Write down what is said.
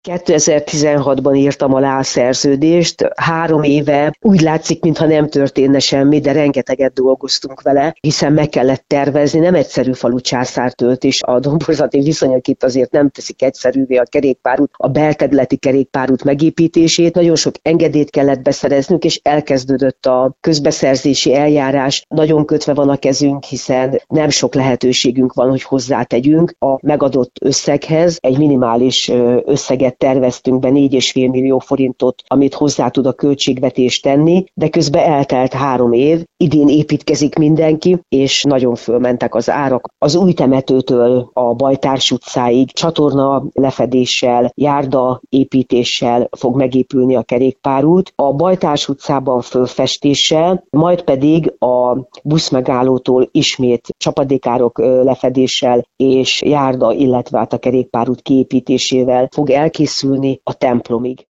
2016-ban írtam alá a szerződést, 3 éve úgy látszik, mintha nem történne semmi, de rengeteget dolgoztunk vele, hiszen meg kellett tervezni, nem egyszerű falu császártöltés, a domborzati viszonyok itt azért nem teszik egyszerűvé a kerékpárút, a belterületi kerékpárút megépítését, nagyon sok engedélyt kellett beszereznünk, és elkezdődött a közbeszerzési eljárás, nagyon kötve van a kezünk, hiszen nem sok lehetőségünk van, hogy hozzátegyünk a megadott összeghez, egy minimális összeget terveztünk be, 4,5 millió forintot, amit hozzá tud a költségvetés tenni, de közben eltelt 3 év, idén építkezik mindenki, és nagyon fölmentek az árak. Az új temetőtől a Bajtárs utcáig csatorna lefedéssel, járda építéssel fog megépülni a kerékpárút, a Bajtárs utcában fölfestéssel, majd pedig a buszmegállótól ismét csapadékárok lefedéssel és járda, illetve a kerékpárút kiépítésével fog elkészülni a templomig.